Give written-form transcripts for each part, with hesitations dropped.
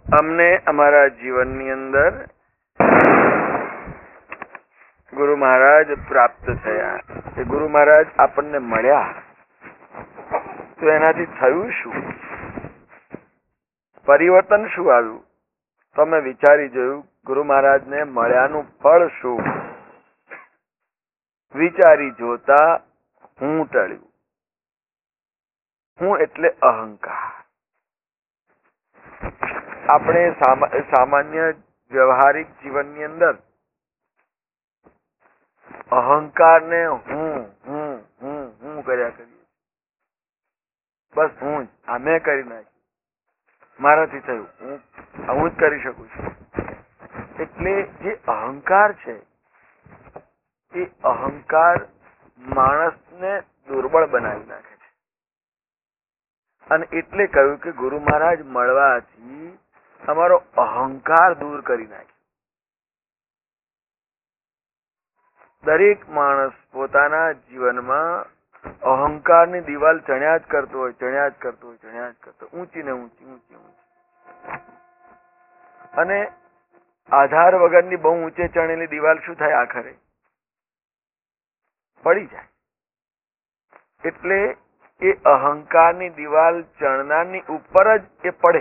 અમને અમારા જીવનની અંદર ગુરુ મહારાજ પ્રાપ્ત થયા. એ ગુરુ મહારાજ આપણને મળ્યા તો એનાથી થયું શું? પરિવર્તન શું આવ્યું? તો અમે વિચારી જોયું ગુરુ મહારાજને મળ્યાનું ફળ શું? વિચારી જોતા હું ટળ્યું. હું એટલે અહંકાર. આપણે સામાન્ય વ્યવહારિક જીવનની અંદર અહંકારને હું કર્યા કરીએ. બસ હું જ આ મેં કરી નાખ્યું, મારાથી થયું, હું જ કરી શકું છું. એટલે જે અહંકાર છે એ અહંકાર માણસને દુર્બળ બનાવી નાખે છે. અને એટલે કહ્યું કે ગુરુ મહારાજ મળવાથી અમારો અહંકાર દૂર કરી નાખ્યો. દરેક માણસ પોતાના જીવનમાં અહંકારની દિવાલ ચણ્યા જ કરતો હોય, ઊંચી ને ઊંચી. અને આધાર વગરની બહુ ઊંચે ચણેલી દિવાલ શું થાય? આખરે પડી જાય. એટલે એ અહંકારની દિવાલ ચણનારની ઉપર જ એ પડે.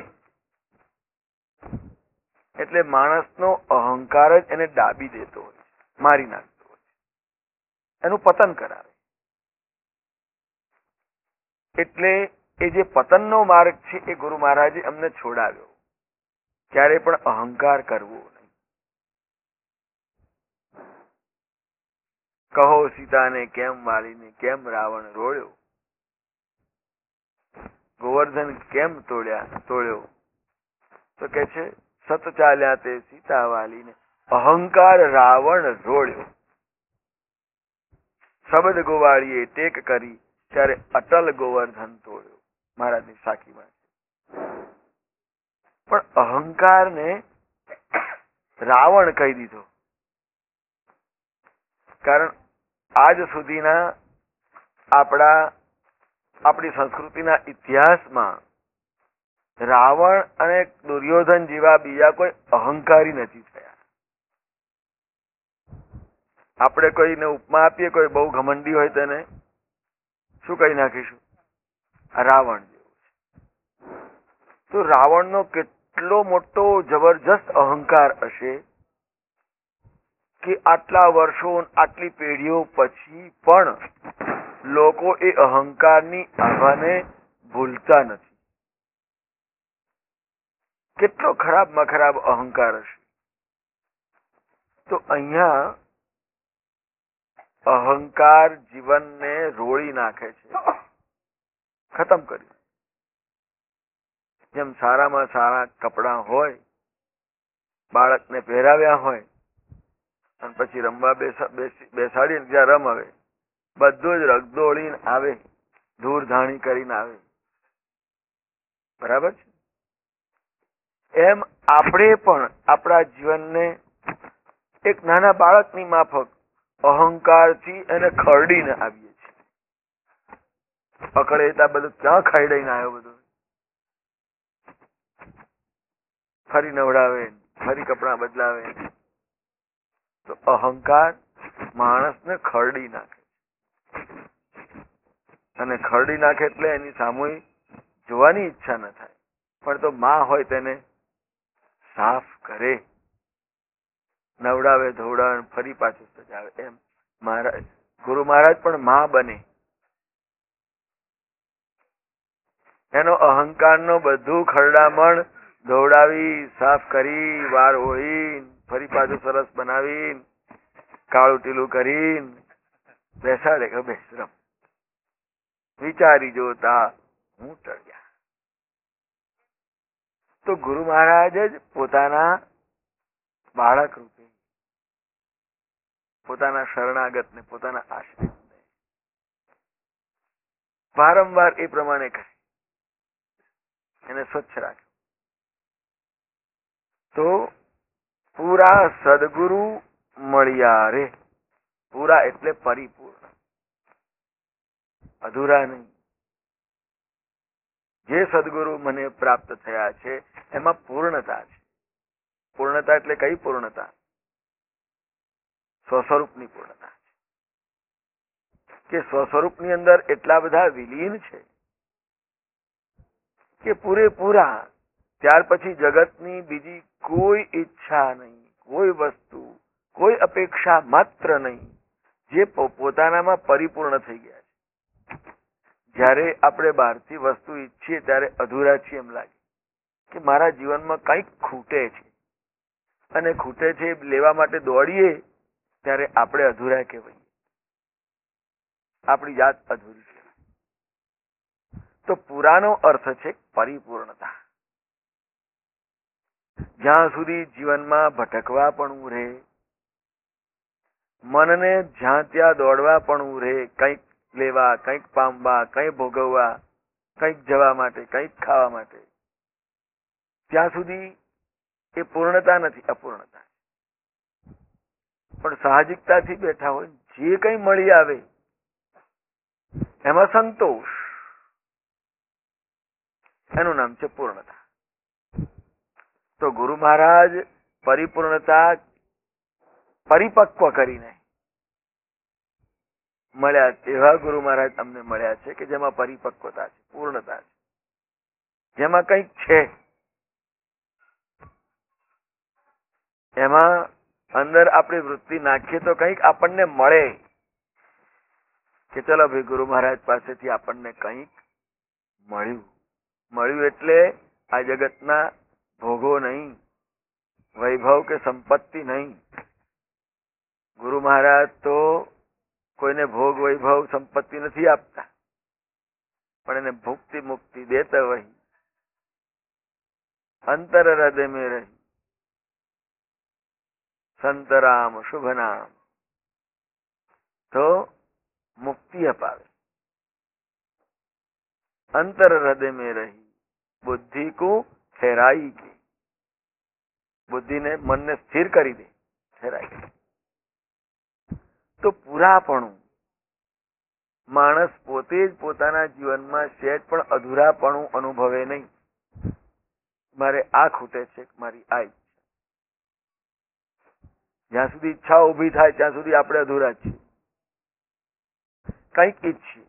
એટલે માણસનો અહંકાર જ એને દાબી દેતો હોય, મારી નાખતો હોય, એનું પતન કરાવે. એટલે એ જે પતનનો માર્ગ છે એ ગુરુ મહારાજે અમને છોડાવ્યો. ક્યારે પણ અહંકાર કરવો નહીં. કહો સીતાને કેમ વાલીને કેમ રાવણ રોળ્યો, ગોવર્ધન કેમ તોડ્યો? તો કે છે સત ચાલ્યા તે સીતા વાલીને અહંકાર રાવણ રોળ્યો. શબ્દ ગોવાળીએ ટેક કરી ત્યારે અટલ ગોવર્ધન તોડ્યો. મહારાજની સાખીમાં છે. પણ અહંકારને રાવણ કહી દીધો. કારણ આજ સુધીના આપણી સંસ્કૃતિના ઇતિહાસમાં રાવણ અને દુર્યોધન જેવા બીજા કોઈ અહંકારી નથી થયા. આપણે કોઈને ઉપમા આપીએ, કોઈ બહુ ઘમંડી હોય તેને શું કહી નાખીશું? રાવણ જેવું છે. તો રાવણનો કેટલો મોટો જબરજસ્ત અહંકાર હશે કે આટલા વર્ષો, આટલી પેઢીઓ પછી પણ લોકો એ અહંકારની આભાને ભૂલતા નથી. કેટલો ખરાબમાં ખરાબ અહંકાર હશે. તો અહીંયા અહંકાર જીવનને રોળી નાખે છે, ખતમ કરી. જેમ સારામાં સારા કપડાં હોય, બાળકને પહેરાવ્યા હોય અને પછી રમવા બેસાડીને જ્યાં રમાવે, બધું જ રગદોળીને આવે, ધૂળ ધાણી કરીને આવે. બરાબર છે? એમ આપણે પણ આપણા જીવનને એક નાના બાળકની માફક અહંકારથી એને ખરડીને આવીએ છીએ. પકડેતા બધું ક્યાં ખરડાઈને આવ્યો, બધું ફરી નવડાવે, ફરી કપડા બદલાવે. તો અહંકાર માણસને ખરડી નાખે. અને ખરડી નાખે એટલે એની સામે જોવાની ઈચ્છા ન થાય. પણ તો માં હોય તેને સાફ કરે, નવડાવે, ધોવડાવે, ફરી પાછું સજાવે. એમ ગુરુ મહારાજ પણ માં બને. એનો અહંકારનો બધું ખરડામણ ધોવડાવી, સાફ કરી, વાર ઓળી, ફરી પાછું સરસ બનાવી, કાળું ટીલું કરી બેસાડે કે બેસ રમ. વિચારી જોતા હું ટળ્યા. તો ગુરુ મહારાજ જ પોતાના બાળક રૂપે, પોતાના શરણાગતને, પોતાના આશ્રિતને વારંવાર એ પ્રમાણે કહે, એને સ્વચ્છ રાખ્યો. તો પૂરા સદગુરુ મળ્યા રે. પૂરા એટલે પરિપૂર્ણ, અધૂરા નહીં. જે સદગુરુ મને પ્રાપ્ત થયા છે એમાં પૂર્ણતા છે. પૂર્ણતા એટલે કઈ પૂર્ણતા? સ્વસ્વરૂપની પૂર્ણતા કે સ્વસ્વરૂપની અંદર એટલા બધા વિલીન છે કે પૂરેપૂરા. ત્યાર પછી જગતની બીજી કોઈ ઈચ્છા નહીં, કોઈ વસ્તુ, કોઈ અપેક્ષા માત્ર નહીં, જે પોતાનામાં પરિપૂર્ણ થઈ ગયા છે. જ્યારે આપણે બહારથી વસ્તુ ઈચ્છીએ ત્યારે અધૂરા છીએ એમ લાગે કે મારા જીવનમાં કંઈક ખૂટે છે, અને ખૂટે છે એ લેવા માટે દોડીએ ત્યારે આપણે અધૂરા કહેવાય, આપણી જાત અધૂરી છે. તો પૂરાનો અર્થ છે પરિપૂર્ણતા. જ્યાં સુધી જીવનમાં ભટકવા પણ રહે, મનને જ્યાં ત્યાં દોડવા પણ રહે, કંઈક લેવા, કંઈક પામવા, કંઈક ભોગવવા, કંઈક જવા માટે, કંઈક ખાવા માટે, ત્યાં સુધી એ પૂર્ણતા નથી, અપૂર્ણતા. પણ સાહજિકતાથી બેઠા હોય, જે કંઈ મળી આવે એમાં સંતોષ, એનું નામ છે પૂર્ણતા. તો ગુરુ મહારાજ પરિપૂર્ણતા પરિપક્વ કરીને મળ્યા. એવા ગુરુ મહારાજ અમને મળ્યા છે કે જેમાં પરિપક્વતા છે, પૂર્ણતા છે, જેમાં કંઈક છે, એમાં અંદર આપણી વૃત્તિ નાખીએ તો કંઈક આપણને મળે કે ચલો ભાઈ ગુરુ મહારાજ પાસેથી આપણને કંઈક મળ્યું. મળ્યું એટલે આ જગતના ભોગો નહીં, વૈભવ કે સંપત્તિ નહીં. ગુરુ મહારાજ તો કોઈને ભોગ, વૈભવ, સંપત્તિ નથી આપતા, પણ એને ભુક્તિ મુક્તિ દેતા વહી અંતર હૃદય મેં રહી સંતરામ શુભ નામ. તો મુક્તિ અપાવે. અંતર હૃદય મેં રહી બુદ્ધિ કો ઠેરાઈ કે, બુદ્ધિને, મનને સ્થિર કરી દે, ઠેરાઈ. તો પૂરાપણું, માણસ પોતે જ પોતાના જીવનમાં સહેજ પણ અધૂરાપણું અનુભવે નહીં. મારે આ ખૂટે છે, મારી આ ઈચ્છા. જ્યાં સુધી ઈચ્છા ઉભી થાય ત્યાં સુધી આપણે અધૂરા છીએ. કંઈક ઈચ્છીએ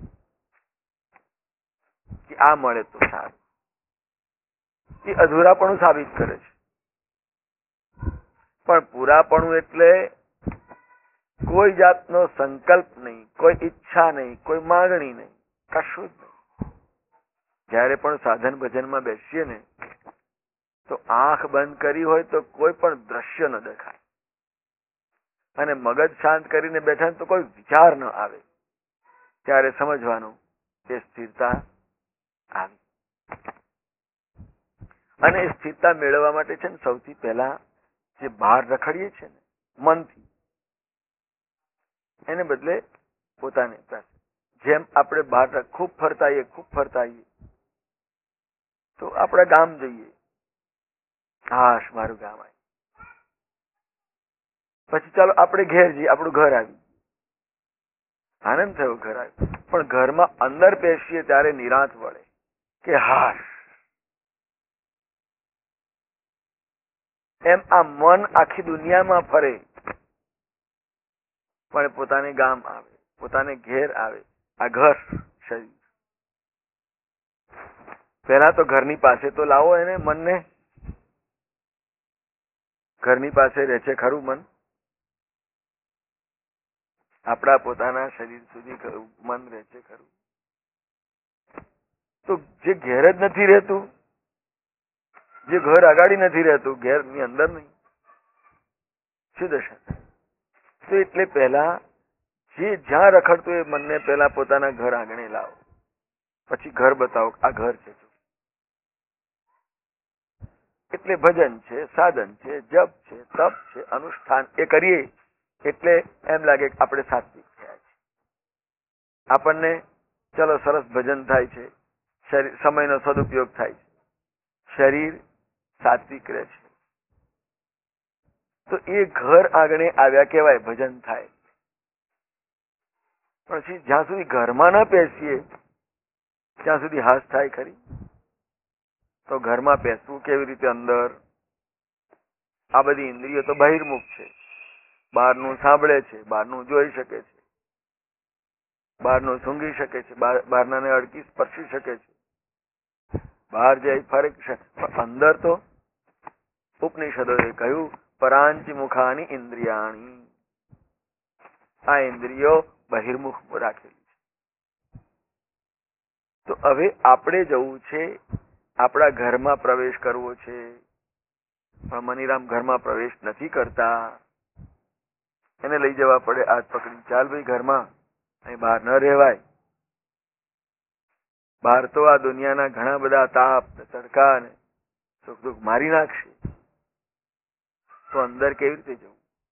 કે આ મળે તો સારું, એ અધૂરાપણું સાબિત કરે છે. પણ પૂરાપણું એટલે કોઈ જાતનો સંકલ્પ નહીં, કોઈ ઈચ્છા નહીં, કોઈ માંગણી નહીં, કશું જ નહીં. જ્યારે પણ સાધન ભજનમાં બેસીએ ને તો આંખ બંધ કરી હોય તો કોઈ પણ દ્રશ્ય ન દેખાય, અને મગજ શાંત કરીને બેઠા તો કોઈ વિચાર ન આવે. ત્યારે સમજવાનું કે સ્થિરતા આવી. અને એ સ્થિરતા મેળવવા માટે છે ને સૌથી પહેલા જે બહાર રખડીએ છીએ ને મનથી, એને બદલે પોતાની પાસે, જેમ આપણે બહાર ખૂબ ફરતા આવીએ તો આપણા ગામ જઈએ, હાશ મારું ગામ આવ્યું. પછી ચાલો આપણે ઘેર જઈએ, આપણું ઘર આવ્યું, આનંદ થયો, ઘર આવ્યું. પણ ઘરમાં અંદર બેસીએ ત્યારે નિરાંત વળે કે હાશ. એમ આ મન આખી દુનિયામાં ફરે, પણ પોતાને ગામ આવે, પોતાને ઘેર આવે. આ ઘર શરીર, પહેલા તો ઘરની પાસે તો લાવો એને, મનને. ઘરની પાસે રહે છે ખરું મન? આપણા પોતાના શરીર સુધી મન રહે છે ખરું? તો જે ઘેર જ નથી રહેતું, જે ઘર આગાડી નથી રહેતું, ઘેરની અંદર નહીં, શું દશા થાય? તો એટલે પહેલા જે જ્યાં રખડતું એ મનને પહેલા પોતાના ઘર આંગણે લાવો, પછી ઘર બતાવો આ ઘર છે. એટલે ભજન છે, સાધન છે, જપ છે, તપ છે, અનુષ્ઠાન એ કરીએ એટલે એમ લાગે કે આપણે સાત્વિક થયા છે. આપણને ચલો સરસ ભજન થાય છે, સમયનો સદુપયોગ થાય છે, શરીર સાત્વિક રહે છે. તો એ ઘર આંગણે આવ્યા કહેવાય, ભજન થાય. પછી જ્યાં સુધી ઘરમાં ન બેસીએ ત્યાં સુધી હાસ થાય ખરી? તો ઘરમાં બેસવું કેવી રીતે અંદર? આ બધી ઇન્દ્રિયો તો બહિર્મુખ છે. બહારનું સાંભળે છે, બહારનું જોઈ શકે છે, બહારનું સૂંઘી શકે છે, બહારનાને અડકી સ્પર્શી શકે છે, બહાર જઈ ફરે છે. પણ અંદર તો ઉપનિષદોએ કહ્યું પરાંચી મુખાની ઇન્દ્રિયાણી. આ ઇન્દ્રિયો બહિર્મુખ રાખેલી છે. તો હવે આપણે જવું છે, આપણા ઘરમાં પ્રવેશ કરવો છે. પણ મનીરામ ઘરમાં પ્રવેશ નથી કરતા. એને લઈ જવા પડે હાથ પકડી, ચાલ ભાઈ ઘરમાં, અહીં બહાર ન રહેવાય. બહાર તો આ દુનિયાના ઘણા બધા તાપ તડકા ને સુખ દુઃખ મારી નાખશે. તો અંદર કેવી રીતે જવું?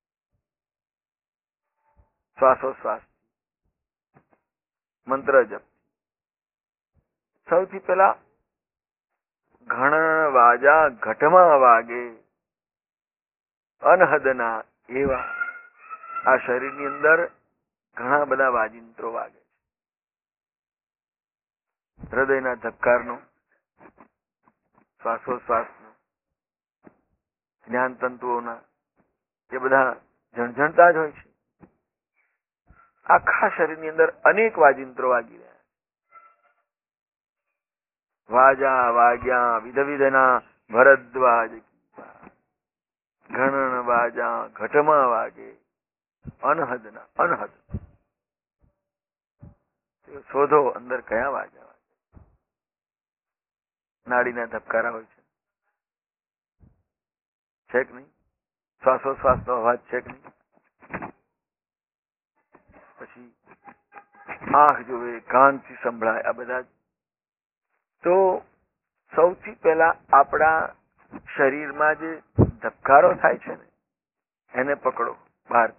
શ્વાસોશ્વાસ, મંત્ર જપ. સૌથી પહેલા ઘણ વાજા ઘટમાં વાગે અનહદના એવા. આ શરીરની અંદર ઘણા બધા વાજિંત્રો વાગે છે. હૃદયના ધબકારનો, શ્વાસોશ્વાસનો, જ્ઞાન તંતુઓના, એ બધા ઝણઝણતા જ હોય છે. આખા શરીરની અંદર અનેક વાજિંત્રો વાગી રહ્યા. વાજા વાગ્યા વિધવિધના ભરદ્વાજ, ઘણ વાજા ઘટમાં વાગે અનહદના. અનહદ શોધો અંદર કયા વાજા વાગે. નાડીના ધબકારા હોય છે કે નહીં? શ્વાસોશ્વાસનો અવાજ છે કે નહીં? પછી આંખ જોવે, કાનથી સંભળાય, આ બધા. તો સૌથી પહેલા આપણા શરીરમાં જે ધબકારો થાય છે ને, એને પકડો બહારથી.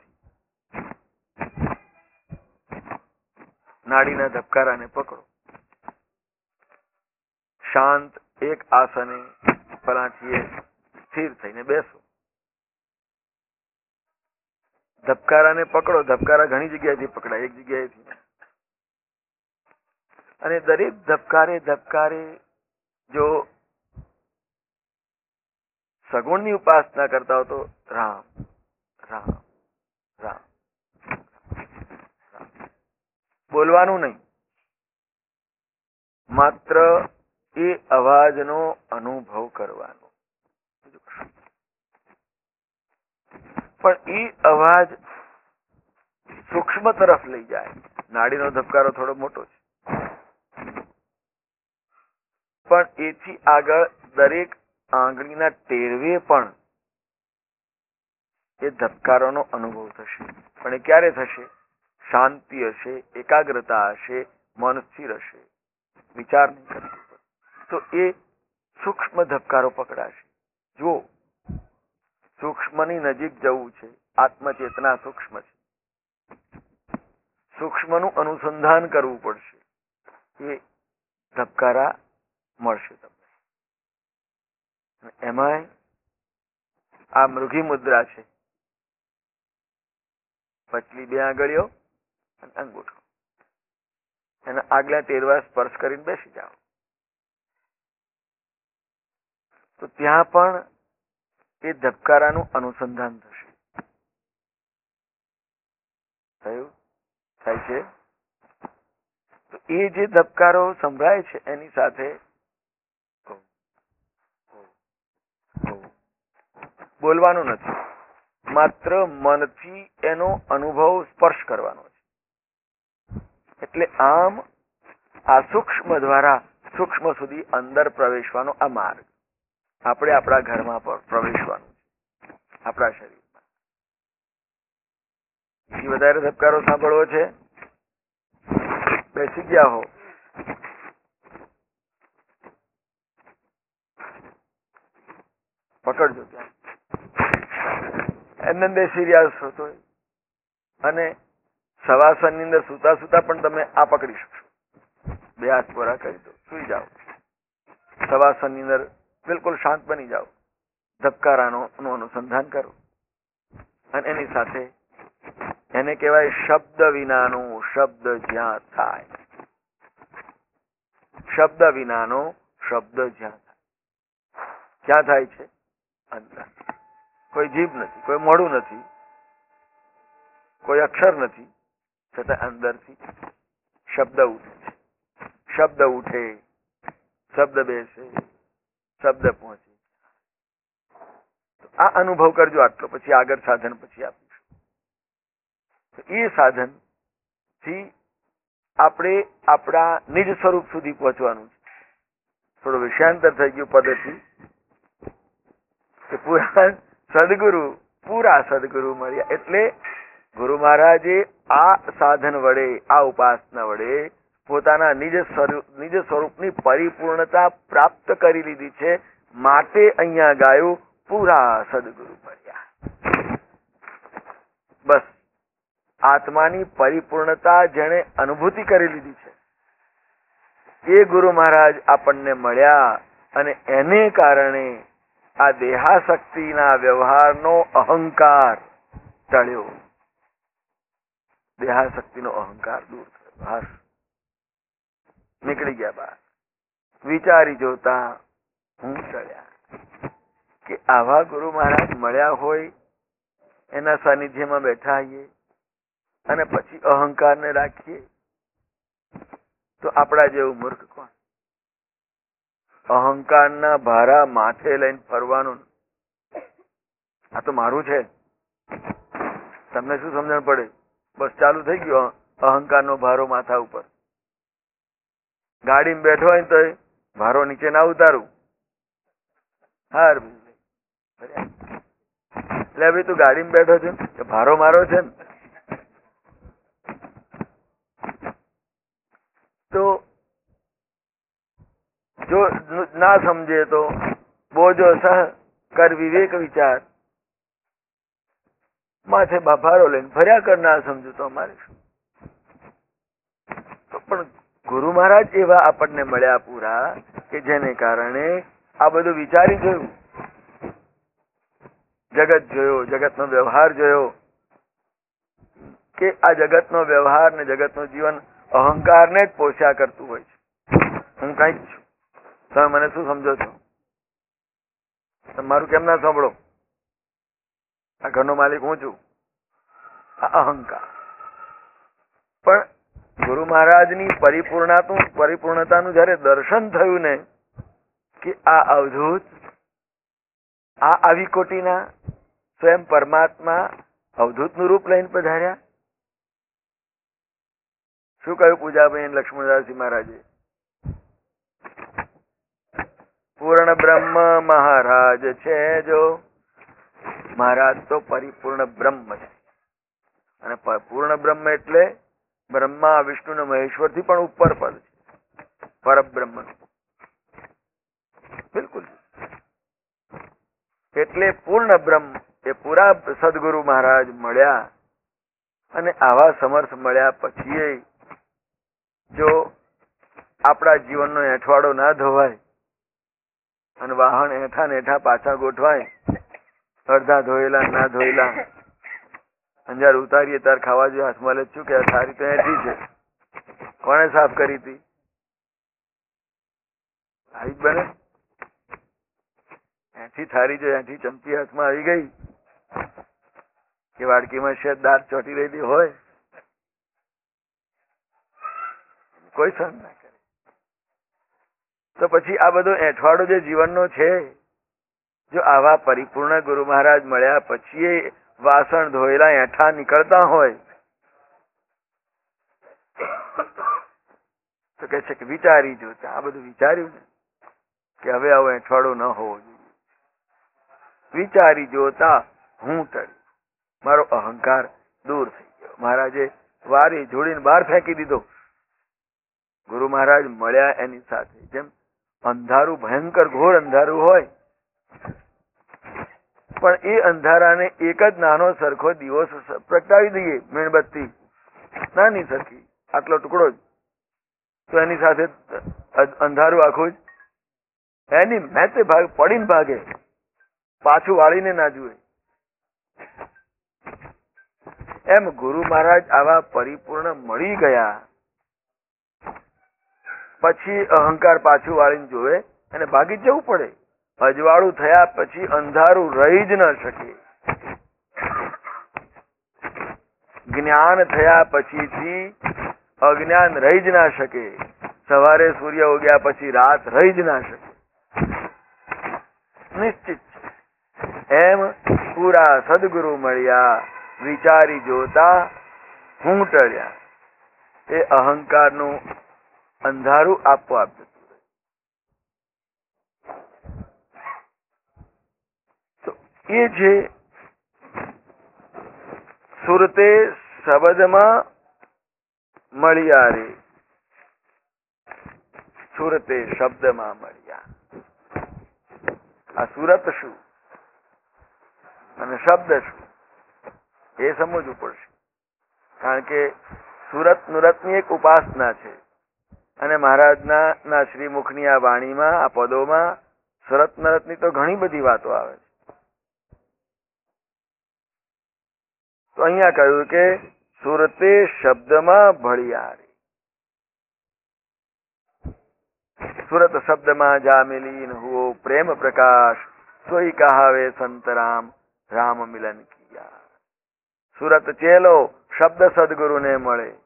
નાડીના ધબકારાને પકડો. શાંત એક આસને પલાઠીએ સ્થિર થઈને બેસો. ધબકારાને પકડો. ધબકારા ઘણી જગ્યાએથી પકડાય, એક જગ્યાએથી. અને દરેક ધબકારે ધબકારે જો સગુણની ઉપાસના કરતા હો તો રામ રામ રામ રામ બોલવાનું નહીં, માત્ર એ અવાજનો અનુભવ કરવાનો. પણ એ અવાજ સૂક્ષ્મ તરફ લઈ જાય. નાડીનો ધબકારો થોડો મોટો છે, પણ એથી આગળ દરેક આંગળીના ટેરવે પણ એ ધબકારોનો અનુભવ થશે. પણ એ ક્યારે થશે? શાંતિ હશે, એકાગ્રતા હશે, મન સ્થિર હશે, વિચાર નહીં કરશે. તો એ સૂક્ષ્મ ધબકારો પકડાશે. જો સૂક્ષ્મની નજીક જવું છે, આત્મચેતના સૂક્ષ્મ છે, સૂક્ષ્મનું અનુસંધાન કરવું પડશે. એ ધબકારા મળશે તમને. એમાંય આ મૃગી મુદ્રા છે. પછલી બે આંગળીઓ અને અંગૂઠો, એના આગલા ટેરવા સ્પર્શ કરીને બેસી જાઓ. તો ત્યાં પણ એ ધબકારાનું અનુસંધાન થશે. થયું? થાય છે? તો એ જે ધબકારો સંભળાય છે એની સાથે બોલવાનું નથી, માત્ર મનથી એનો અનુભવ સ્પર્શ કરવાનો છે. એટલે આમ આ સૂક્ષ્મ દ્વારા સૂક્ષ્મ સુધી અંદર પ્રવેશવાનો આ માર્ગ. આપણે આપણા ઘરમાં પ્રવેશવાનું છે, આપણા શરીરમાં. એ વધારે ધબકારો સાંભળવો છે? બેસી ગયા હો, પકડજો ત્યાં. એમને બેસી રહ્યા છો તો, અને સવાસન ની અંદર સુતા સુતા પણ તમે આ પકડી શકશો. બે હાથ પૂરા કરી દો, સુઈ જાઓ. સવાસન ની અંદર બિલકુલ શાંત બની જાઓ. ધબકારાનો અનુસંધાન કરો. અને એની સાથે એને કહેવાય શબ્દ વિનાનો શબ્દ જ્યાં થાય. શબ્દ વિનાનો શબ્દ જ્યાં થાય. ક્યાં થાય છે? અંદર. કોઈ જીભ નથી, કોઈ મોઢું નથી, કોઈ અક્ષર નથી, છતાં અંદરથી શબ્દ ઉઠે છે. શબ્દ ઉઠે, શબ્દ બેસે, શબ્દ પહોંચે. આ અનુભવ કરજો આટલો, પછી આગળ સાધન પછી આપીશું. એ સાધન થી આપણે આપણા નિજ સ્વરૂપ સુધી પહોંચવાનું છે. થોડું વિષયાંતર થઈ ગયું પદ્ધતિ કે પૂરા સદગુરુ મળ્યા. એટલે ગુરુ મહારાજે આ સાધન વડે, આ ઉપાસના વડે પોતાના નિજ સ્વરૂપની પરિપૂર્ણતા પ્રાપ્ત કરી લીધી છે. માટે અહીંયા ગાયું પૂરા સદગુરુ મળ્યા. બસ આત્માની પરિપૂર્ણતા જેણે અનુભૂતિ કરી લીધી છે એ ગુરુ મહારાજ આપણને મળ્યા, અને એને કારણે આ દેહાશક્તિના વ્યવહારનો અહંકાર ટળ્યો. દેહાશક્તિનો અહંકાર દૂર થયો, નીકળી ગયા બહાર. વિચારી જોતા હું ટળ્યા. કે આવા ગુરુ મહારાજ મળ્યા હોય, એના સાનિધ્યમાં બેઠા આવીએ અને પછી અહંકારને રાખીએ તો આપણા જેવું મૂર્ખ કોણ? અહંકારના ભારા માથે લઈને ફરવાનું. આ તો મારું છે, તમને શું સમજણ પડે? બસ ચાલુ થઈ ગયો અહંકારનો ભારો માથા ઉપર. ગાડીમાં બેઠો હોય તો ભારો નીચે ના ઉતારું. હાર એટલે ભાઈ તું ગાડીમાં બેઠો છે તો ભારો મારો છે ને. તો જો ના સમજે તો બોજો સહ કર વિવેક વિચાર, માથે ભારો લઈને ફર્યા કર. ના સમજુ તો અમારે શું? પણ ગુરુ મહારાજ એવા આપણને મળ્યા પૂરા કે જેને કારણે આ બધું વિચારી જોયું, જગત જોયો, જગતનો વ્યવહાર જોયો કે આ જગતનો વ્યવહાર ને જગતનું જીવન અહંકારને જ પોષ્યા કરતું હોય છે. હું કઈક છું, તમે મને શું સમજો છો? મારું કેમ ના સાંભળો? આ ઘરનો માલિક હું છું. આ અહંકાર. પણ ગુરુ મહારાજની પરિપૂર્ણતાનું જયારે દર્શન થયું ને કે આ અવધૂત, આ આવી કોટીના સ્વયં પરમાત્મા અવધૂતનું રૂપ લઈને પધાર્યા. શું કહ્યું પૂજાભાઈ લક્ષ્મણદાસજી મહારાજે? પૂર્ણ બ્રહ્મ મહારાજ છે જો. મહારાજ તો પરિપૂર્ણ બ્રહ્મ છે. અને પૂર્ણ બ્રહ્મ એટલે બ્રહ્મા વિષ્ણુ ને મહેશ્વર થી પણ ઉપર પદ છે. પરબ્રહ્મ બિલકુલ. એટલે પૂર્ણ બ્રહ્મ એ પૂરા સદગુરુ મહારાજ મળ્યા. અને આવા સમર્થ મળ્યા પછી જો આપણા જીવનનો એઠવાડો ના ધોવાય અને વાહન એઠા ને એઠા પાછા ગોઠવાય, અડધા ધોયેલા ના ધોયેલા, અંજાર ઉતારીએ તાર ખાવા જોઈએ હાથમાં લે શું કે થારી તો એઠી છે, કોને સાફ કરી હતી? આવી જ બને. એઠી થારી જો એઠી ચમચી હાથમાં આવી ગઈ કે વાડકીમાં શેર દાંત ચોટી રહેલી હોય, કોઈ સહન ના કરે. તો પછી આ બધો એઠવાડો જે જીવનનો છે, જો આવા પરિપૂર્ણ ગુરુ મહારાજ મળ્યા પછી વાસણ ધોયેલા એઠા નીકળતા હોય તો કે છે કે વિચારી જોતા. આ બધું વિચાર્યું ને કે હવે આવો એઠવાડો ન હોવો જોઈએ. વિચારી જોતા હું ટળ્યું, મારો અહંકાર દૂર થઈ ગયો. મહારાજે વારી જોડીને બહાર ફેંકી દીધો. ગુરુ મહારાજ મળ્યા એની સાથે જેમ અંધારું, ભયંકર ઘોર અંધારું હોય, પણ એ અંધારાને એક જ નાનો સરખો દીવો પ્રગટાવી દઈએ, મીણબત્તી નાની સરખી, આટલો ટુકડો જ, તો એની સાથે અંધારું આખું જ એની મેતે ભાગ પડીને ભાગે, પાછું વાળીને ના જુએ. એમ ગુરુ મહારાજ આવા પરિપૂર્ણ મળી ગયા પછી અહંકાર પાછું વાળીને જોવે અને ભાગી જવું પડે. અજવાળું થયા પછી અંધારું રહી જ ન શકે. જ્ઞાન થયા પછીથી અજ્ઞાન રહી જ ના શકે. સવારે સૂર્ય ઉગ્યા પછી રાત રહી જ ના શકે. નિશ્ચિત છે. એમ પૂરા સદગુરુ મળ્યા, વિચારી જોતા હું ટળ્યા. એ અહંકારનું અંધારું આપોઆપ જતું રહે. તો એ જે સુરતે શબ્દમાં મળ્યા રે, સુરતે શબ્દમાં મળ્યા. આ સુરત શું અને શબ્દ શું એ સમજવું પડશે. કારણ કે સુરત નુરતની એક ઉપાસના છે અને મહારાજના શ્રીમુખની આ વાણીમાં, આ પદોમાં સુરત નરતની તો ઘણી બધી વાતો આવે છે. તો અહીંયા કહ્યું કે સુરતે શબ્દમાં ભળ્યા રે. સુરત શબ્દમાં જા મિલીન હુઓ પ્રેમ પ્રકાશ, સોઈ કહાવે સંત રામ રામ મિલન કિયા. સુરત ચેલો શબ્દ સદગુરુને મળે.